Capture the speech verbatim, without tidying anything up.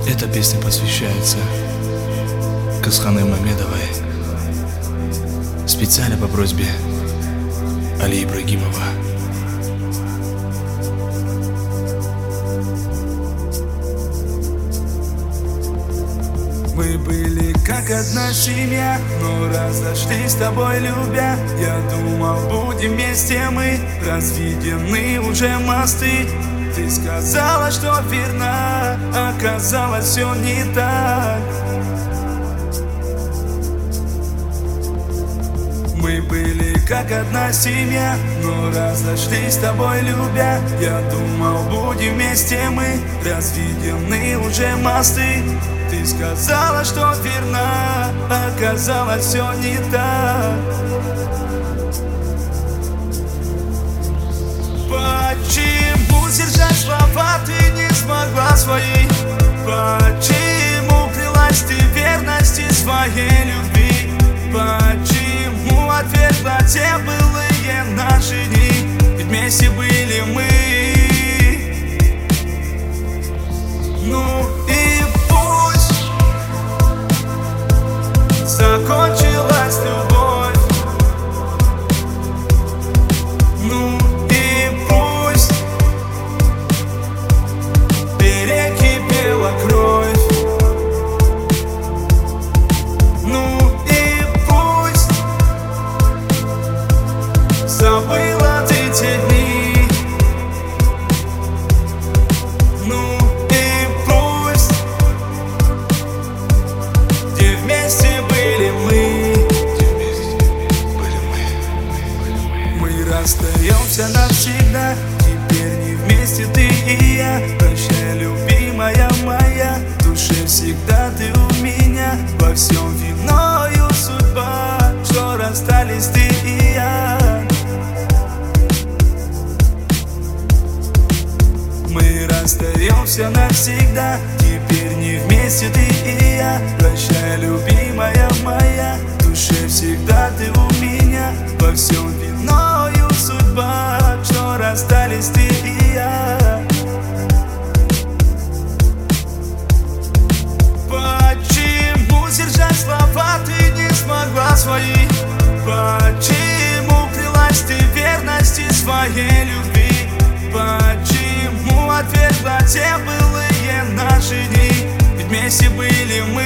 Эта песня посвящается Казхане Мамедовой, специально по просьбе Али Ибрагимова. Мы были как одна семья, но разошлись с тобой любя. Я думал, будем вместе мы, разведены уже мосты. Ты сказала, что верна, оказалось все не так. Мы были как одна семья, но разошлись с тобой любя. Я думал, будем вместе мы, разведены уже мосты. Ты сказала, что верна, оказалось все не так. Почему сдержать слова ты не смогла свои? Почему крылась ты верности своей любви? Почему отвергла те былые наши дни? Ведь вместе были мы. Ну и пусть закончилась любовь. Ну и пусть перекипела кровь. Ну и пусть забыла ты те дни. Ну и пусть где вместе были мы. Мы расстаемся навсегда, теперь не вместе ты и я. Прощай, любимая моя, в душе всегда ты у меня. Во всем виною судьба, что расстались ты и я. Мы расстаемся навсегда, теперь не вместе ты и я. Прощай, любимая моя, в душе всегда ты у меня. Во всем виною судьба, что расстались ты и я. Почему сдержать слова ты не смогла свои? Почему крылась ты верности своей любви? Почему отвергла те былые наши дни? Ведь вместе были мы.